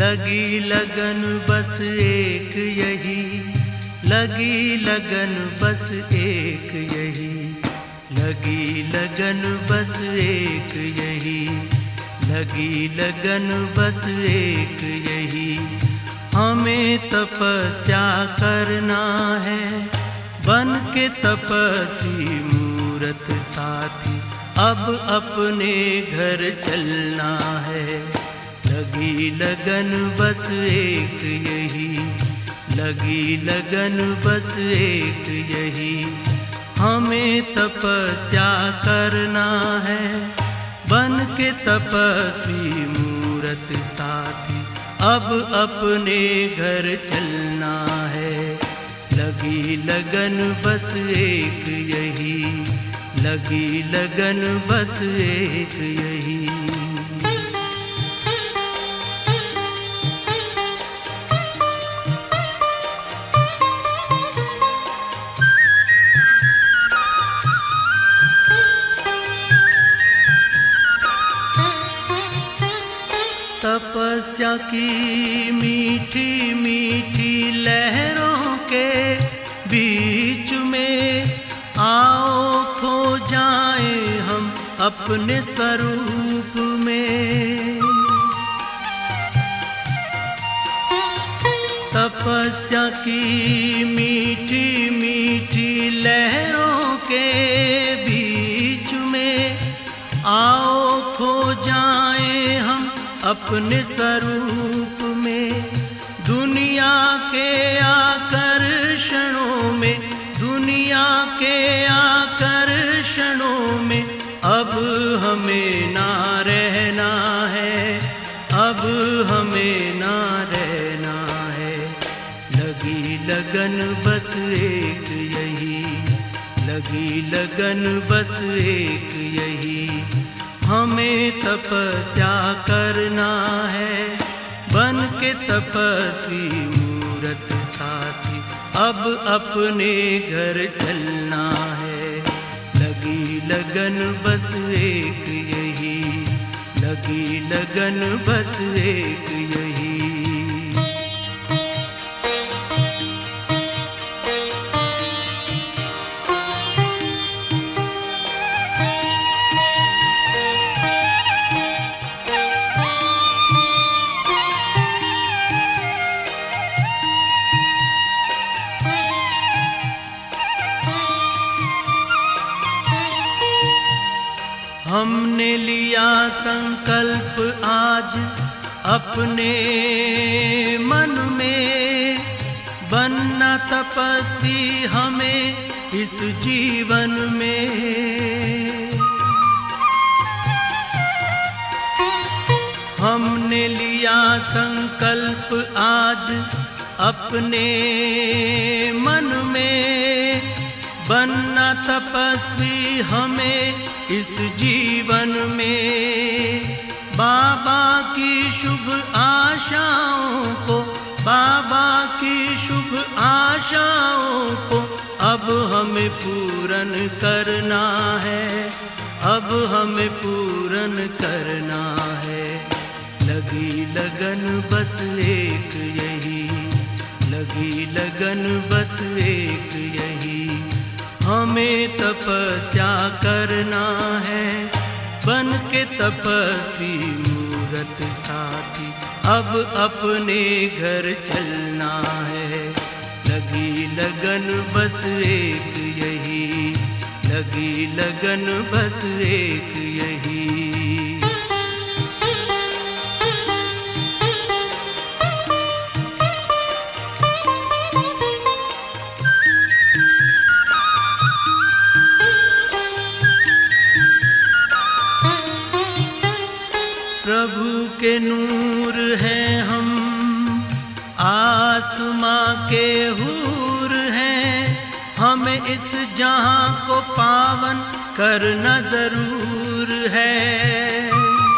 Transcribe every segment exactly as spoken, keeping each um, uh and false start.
लगी लगन बस एक यही, लगी लगन बस एक यही, लगी लगन बस एक यही, लगी लगन बस एक यही। हमें तपस्या करना है बन के तपस्वी मूरत साथी, अब अपने घर चलना है। लगी लगन बस एक यही, लगी लगन बस एक यही। हमें तपस्या करना है बन के तपस्वी मूरत साथी, अब अपने घर चलना है। लगी लगन बस एक यही, लगी लगन बस एक यही। तपस्या की मीठी मीठी लहरों के बीच में आओ खो जाएं हम अपने स्वरूप में। तपस्या की मीठी मीठी लहरों के बीच में आओ खो जाएं हम अपने स्वरूप में। दुनिया के आकर्षणों में, दुनिया के आकर्षणों में अब हमें ना रहना है, अब हमें ना रहना है। लगी लगन बस एक यही, लगी लगन बस एक यही। हमें तपस्या करना है बन के तपस्वी मूरत साथी, अब अपने घर चलना है। लगी लगन बस एक यही, लगी लगन बस एक यही। हमने लिया संकल्प आज अपने मन में, बनना तपस्वी हमें इस जीवन में। हमने लिया संकल्प आज अपने मन में, बनना तपस्वी हमें इस जीवन में। बाबा की शुभ आशाओं को, बाबा की शुभ आशाओं को अब हमें पूर्ण करना है, अब हमें पूर्ण करना है। लगी लगन बस एक यही, लगी लगन बस एक यही। हमें तपस्या करना है बन के तपस्वी मूरत साथी, अब अपने घर चलना है। लगी लगन बस एक यही, लगी लगन बस एक यही। प्रभु के नूर हैं हम, आसमां के हूर हैं, हमें इस जहां को पावन करना जरूर है।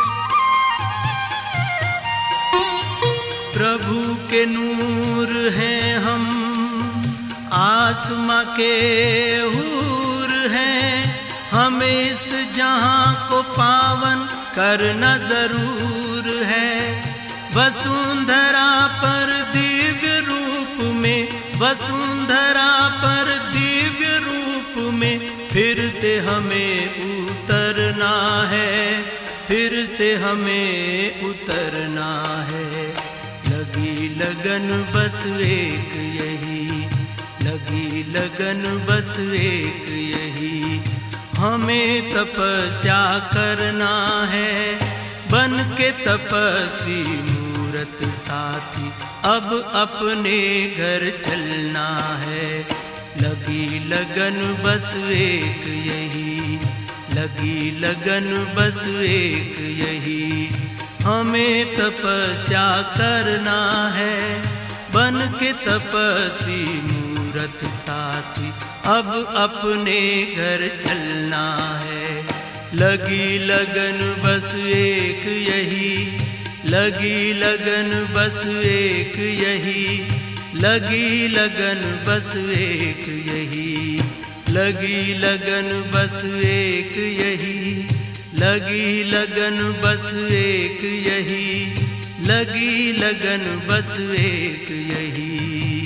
प्रभु के नूर हैं हम, आसमां के हूर हैं, हमें इस जहां को पावन करना जरूर है। वसुंधरा पर दिव्य रूप में, वसुंधरा पर दिव्य रूप में फिर से हमें उतरना है, फिर से हमें उतरना है। लगी लगन बस एक यही, लगी लगन बस एक यही, हमें तपस्या करना है, बन के तपस्वी मूरत साथी अब अपने घर चलना है। लगी लगन बस एक यही, लगी लगन बस एक यही, हमें तपस्या करना है, बन के तपस्वी मूरत साथी अब अपने घर चलना है। लगी लगन बस एक यही, लगी लगन बस एक यही, लगी लगन बस एक यही, लगी लगन बस एक यही, लगी लगन बस एक यही, लगी लगन बस एक यही।